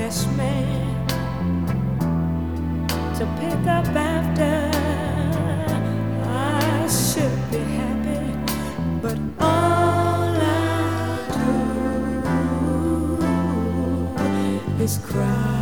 less man to pick up after. I should be happy, but all I do is cry.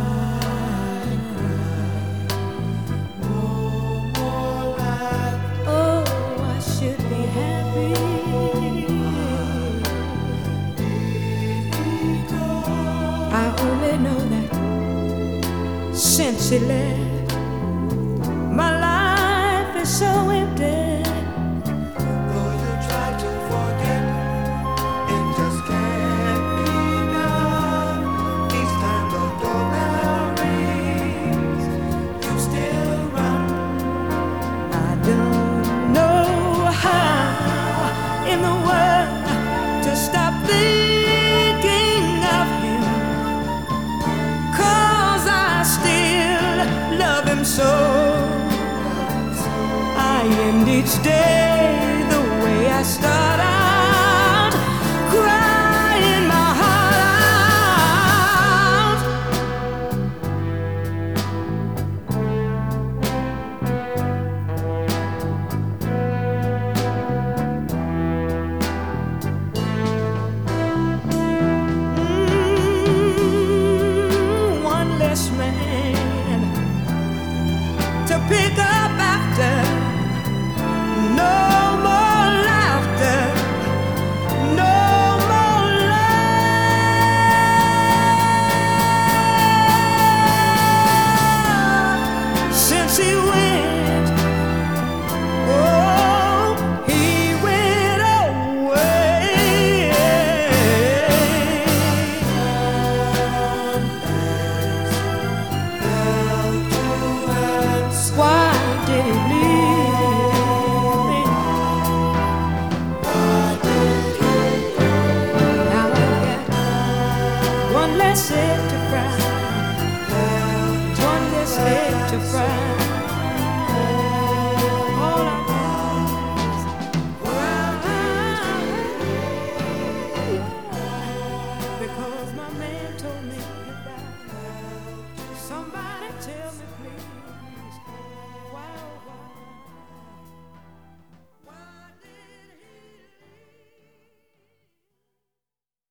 I only know that since he left, my life is so empty. Though you try to forget, it just can't be done. Each time the doorbell rings, you still run. I don't know how in the world to stop thinking of him, 'cause I still love him so. I end each day the way I start out, crying my heart out. One less man to pick up after. No more laughter, no more love. Since he went, oh, he went away. Why did he leave me? Now I've got one less head to fry, one less head to fry.